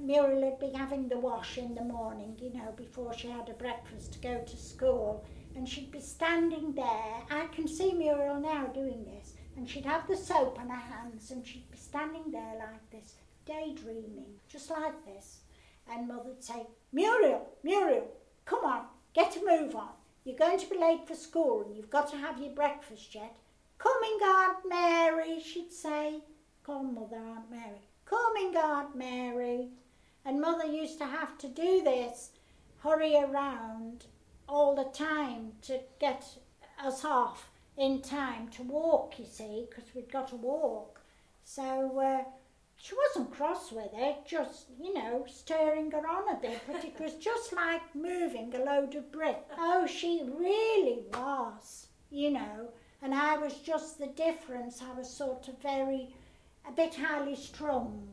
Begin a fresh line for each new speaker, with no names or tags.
Muriel had been having the wash in the morning, you know, before she had her breakfast to go to school, and she'd be standing there. I can see Muriel now doing this, and she'd have the soap on her hands, and she'd be standing there like this, daydreaming, just like this. And Mother'd say, Muriel, come on, get a move on. You're going to be late for school, and you've got to have your breakfast yet. Coming, Aunt Mary, she'd say. Call Mother Aunt Mary. Coming, Aunt Mary. And Mother used to have to do this, hurry around all the time to get us off in time to walk, you see, because we'd got to walk. So she wasn't cross with it, just, you know, stirring her on a bit, but it was just like moving a load of brick. Oh, she really was, you know, and I was just the difference. I was sort of a bit highly strung,